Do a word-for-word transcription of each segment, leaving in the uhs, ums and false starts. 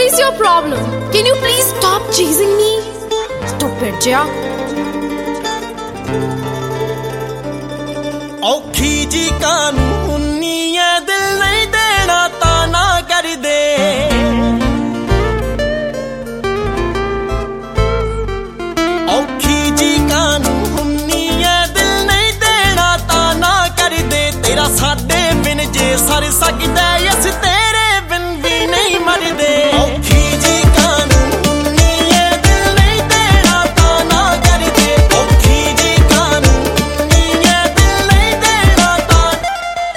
is your problem? Can you please stop chasing me? Stupid Jaya. औखी जी कानूनी है दिल नहीं देना ताना कर दे औखी जी कानूनी है दिल नहीं देना ताना कर दे तेरा साडे बिन जे सर सकदा अस तेरे बिन भी नहीं मरदे औखी जी कानूनी है दिल नहीं देना ताना कर दे औखी जी कानूनी है दिल नहीं देना ताना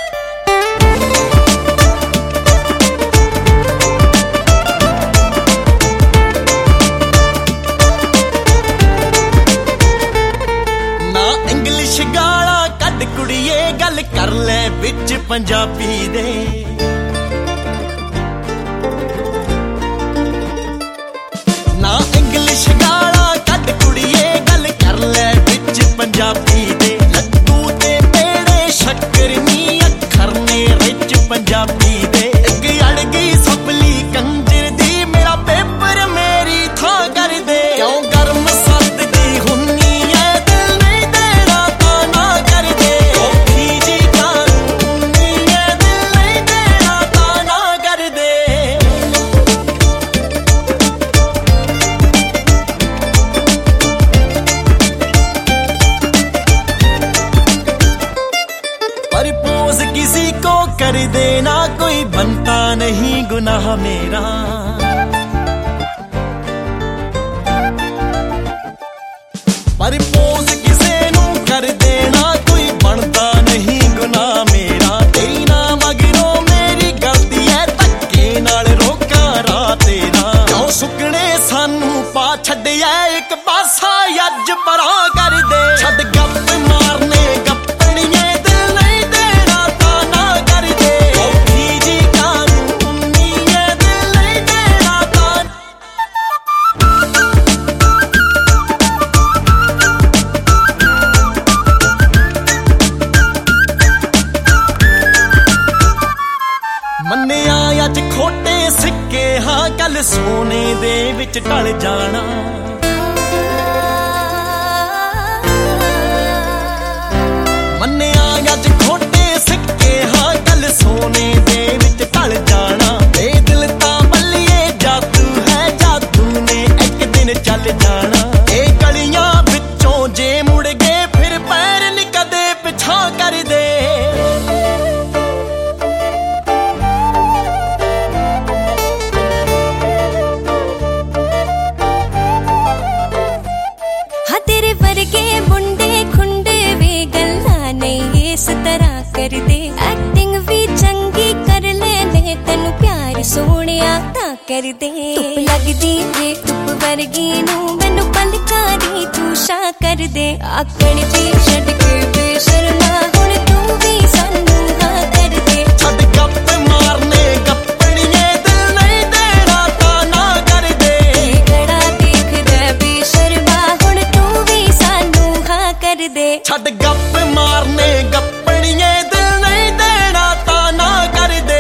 ना इंग्लिश गाला कद कुड़िए गल कर ले विच पंजाबी दे ना इंग्लिश गाला कद कुड़िए गल कर ले विच पंजाबी दे लड्डू ते पेड़े शक्कर नी अखर ने रिच पंजाबी दे इक अड़ गई सपली कंजर दी मेरा पेपर मेरी थां कर दे क्यों गर्म सर्द दी हुन्नी है दिल नहीं देना ताना कर दे औखी जी कानूनी है दिल नहीं देना ताना कर दे प्रपोज किसी को कर देना कोई बनता नहीं गुनाह मेरा प्रपोज किसी नू कर देना कोई बनता नहीं गुनाह मेरा तेरी ना मगरों मेरी गलती है धक्के नाल रोका राह तेरा क्यों सुकने सानू पा छड्डिया एक पासा अज परा कर दे छड्ड गप मारने गप्पणिए दिल नहीं देना ताना कर दे औखी जी कानूनी है दिल नहीं देना ताना ਮੰਨਿਆ ਅੱਜ ਖੋਟੇ ਸਿੱਕੇ ਹਾਂ ਕੱਲ ਸੋਨੇ ਦੇ ਵਿੱਚ ਢਲ ਜਾਣਾ ਮੰਨਿਆ ਅੱਜ ਖੋਟੇ ਸਿੱਕੇ ਹਾਂ ਕੱਲ ਸੋਨੇ ਦੇ ਵਿੱਚ ਢਲ ਜਾਣਾ ਇਹ ਦਿਲ ਤਾਂ ਬੱਲੀਏ ਜਾਦੂ ਹੈ ਜਾਦੂ ਨੇ ਇੱਕ ਦਿਨ ਚੱਲ ਜਾਣਾ ਇਹ ਗਲੀਆਂ ਵਿੱਚੋਂ ਜੇ ਮੁੜ ਗਏ ਫਿਰ ਪੈਰ ਨੀ ਕਦੇ ਪਿਛਾਂ ਕਰਦੇ वर्गे मुंडे खुंडे वे गल्ला नहीं इस तरह कर दे एक्टिंग भी चंगी कर लेने तेनू प्यार सोनिया ता कर दे धुप लगदी वे धुप वर्गी नू मैनू पलकारी तू शा कर दे आकड़ जी छड़ के बेशर्मा हुण तू भी सानू हां कर दे छड़ गप मारने गप्पणिए दिल नहीं देना ताना कर दे गड़ा देख दे बेशर्मा हुण तू भी सानू हां कर दे छड़ गप मारने गप्पणिए दिल नहीं देना ताना कर दे